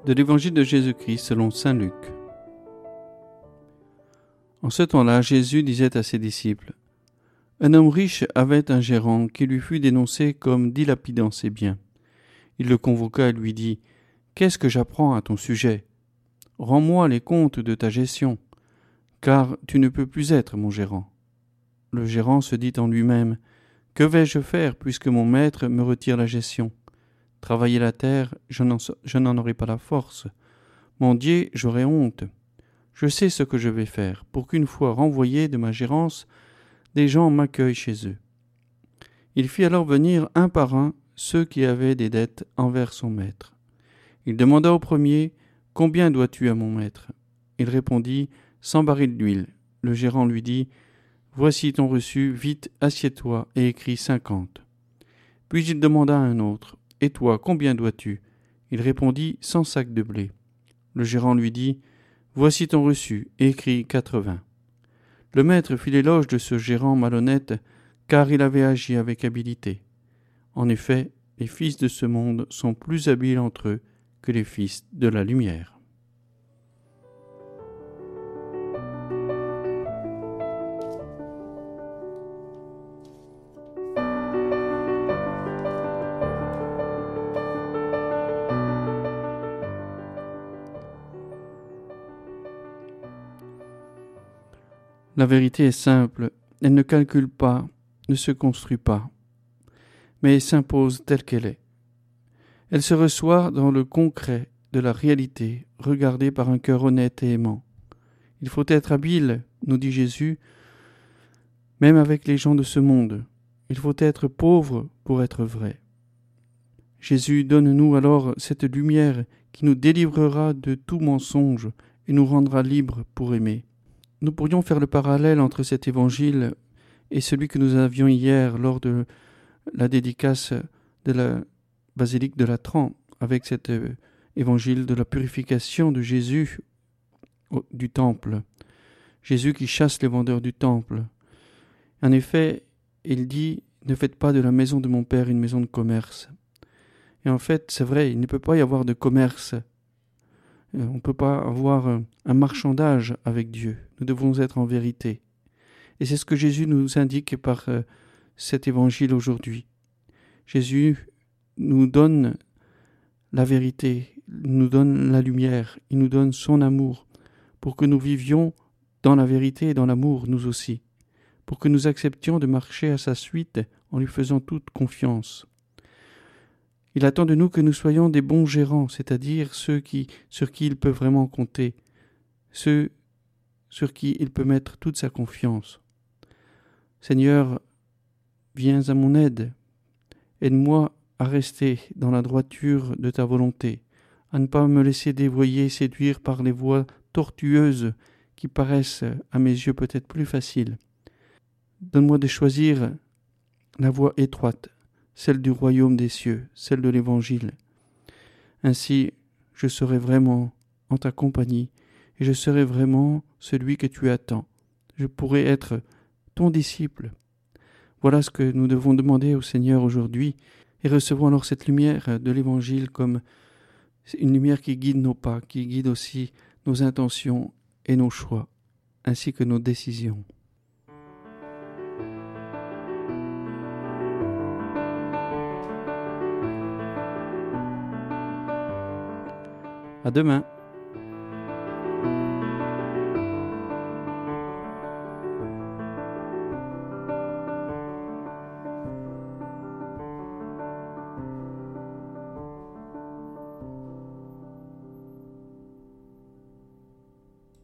De l'Évangile de Jésus-Christ selon saint Luc. En ce temps-là, Jésus disait à ses disciples : Un homme riche avait un gérant qui lui fut dénoncé comme dilapidant ses biens. Il le convoqua et lui dit : Qu'est-ce que j'apprends à ton sujet ? Rends-moi les comptes de ta gestion, car tu ne peux plus être mon gérant. Le gérant se dit en lui-même : Que vais-je faire puisque mon maître me retire la gestion ? Travailler la terre, je n'en aurai pas la force. Mendier, j'aurai honte. Je sais ce que je vais faire, pour qu'une fois renvoyé de ma gérance, des gens m'accueillent chez eux. Il fit alors venir un par un ceux qui avaient des dettes envers son maître. Il demanda au premier : Combien dois-tu à mon maître ? Il répondit : 100 barils d'huile. Le gérant lui dit : Voici ton reçu, vite, assieds-toi et écris 50. Puis il demanda à un autre : Et toi, combien dois-tu ? Il répondit : 100 sacs de blé. Le gérant lui dit : Voici ton reçu, écris 80. Le maître fit l'éloge de ce gérant malhonnête, car il avait agi avec habileté. En effet, les fils de ce monde sont plus habiles entre eux que les fils de la lumière. La vérité est simple, elle ne calcule pas, ne se construit pas, mais s'impose telle qu'elle est. Elle se reçoit dans le concret de la réalité, regardée par un cœur honnête et aimant. Il faut être habile, nous dit Jésus, même avec les gens de ce monde. Il faut être pauvre pour être vrai. Jésus, donne-nous alors cette lumière qui nous délivrera de tout mensonge et nous rendra libres pour aimer. Nous pourrions faire le parallèle entre cet évangile et celui que nous avions hier lors de la dédicace de la basilique de Latran, avec cet évangile de la purification de Jésus du temple. Jésus qui chasse les vendeurs du temple. En effet, il dit : Ne faites pas de la maison de mon Père une maison de commerce. Et en fait, c'est vrai, il ne peut pas y avoir de commerce. On ne peut pas avoir un marchandage avec Dieu. Nous devons être en vérité. Et c'est ce que Jésus nous indique par cet évangile aujourd'hui. Jésus nous donne la vérité, nous donne la lumière, il nous donne son amour pour que nous vivions dans la vérité et dans l'amour, nous aussi, pour que nous acceptions de marcher à sa suite en lui faisant toute confiance. Il attend de nous que nous soyons des bons gérants, c'est-à-dire ceux sur qui il peut vraiment compter, ceux sur qui il peut mettre toute sa confiance. Seigneur, viens à mon aide. Aide-moi à rester dans la droiture de ta volonté, à ne pas me laisser dévoyer, séduire par les voies tortueuses qui paraissent à mes yeux peut-être plus faciles. Donne-moi de choisir la voie étroite, celle du royaume des cieux, celle de l'Évangile. Ainsi, je serai vraiment en ta compagnie et je serai vraiment celui que tu attends. Je pourrai être ton disciple. Voilà ce que nous devons demander au Seigneur aujourd'hui et recevons alors cette lumière de l'Évangile comme une lumière qui guide nos pas, qui guide aussi nos intentions et nos choix, ainsi que nos décisions. À demain.